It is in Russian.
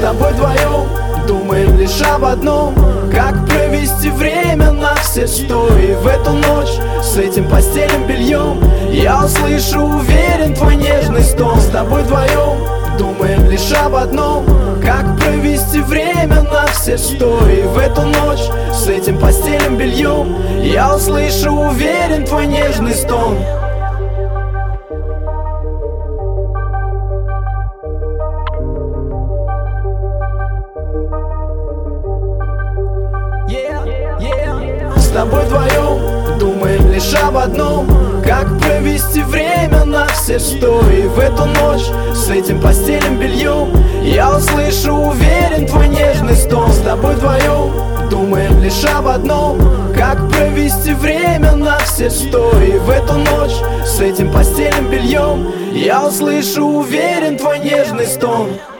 тобой вдвоем думаем лишь об одном: как провести время на все сто. И в эту ночь с этим постельным бельем я услышу, уверен, твой нежный стон. С тобой вдвоем думаем лишь об одном: как провести время на все сто. И в эту ночь с этим постельным бельем я услышу, уверен, твой нежный стон. С тобой вдвоем думаем лишь об одном: как провести время на все сто. И в эту ночь с этим постельным бельем я услышу, уверен, твой нежный стон. С тобой вдвоем думаем лишь об одном: как провести время на все сто. И в эту ночь с этим постельным бельем я услышу, уверен, твой нежный стон.